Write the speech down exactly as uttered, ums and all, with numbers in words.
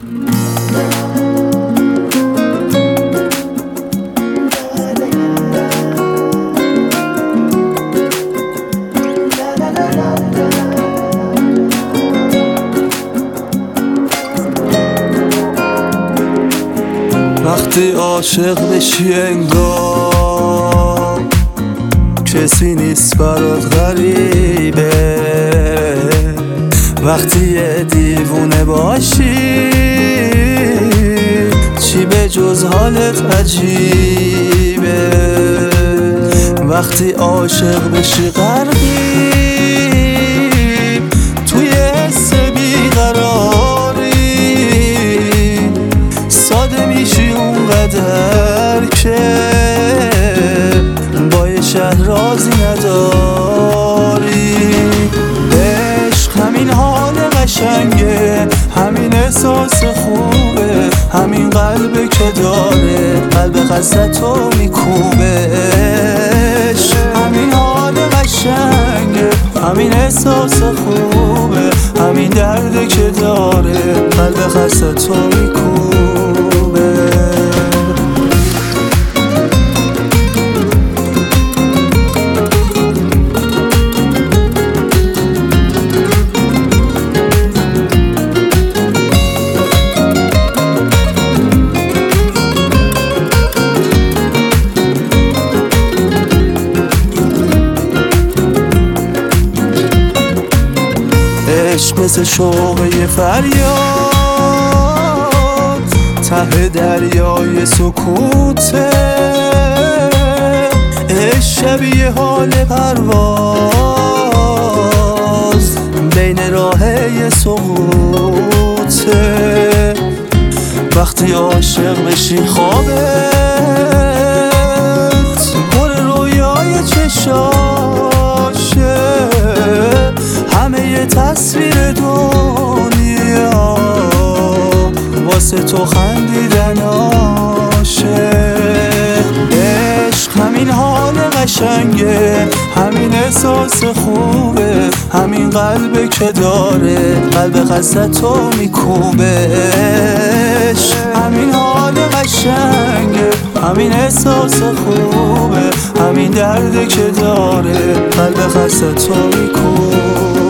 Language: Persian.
وقتی عاشق بشی انگار کسی نیست برات غریبه، وقتی یه دیوونه باشی چی به جز حالت عجیبه. وقتی عاشق بشی غرقی توی حس بیقراری، ساده میشی اونقدر که با یه شهر رازی نداری. عشق همین حال قشنگه، همین احساس خوبه، همین قلبه که داره قلب خستتو میکوبه. عشق همین حال قشنگه، همین احساس خوبه، همین درده که داره قلب خستتو میکوبه. عشق مثل شوق یه فریاد ته دریای سکوته. عشق شبیه حال پرواز بین راه یه سقوطه. وقتی عاشق بشی خوابت پر رویای چشاشه، همه یه تصویر دنیا واسه تو خندیدناشه. عشق همین حال قشنگه، همین احساس خوبه، همین قلبه که داره قلب خستتو میکوبه. عشق همین حال قشنگه، همین احساس خوبه، همین درده که داره قلب خستتو میکوبه.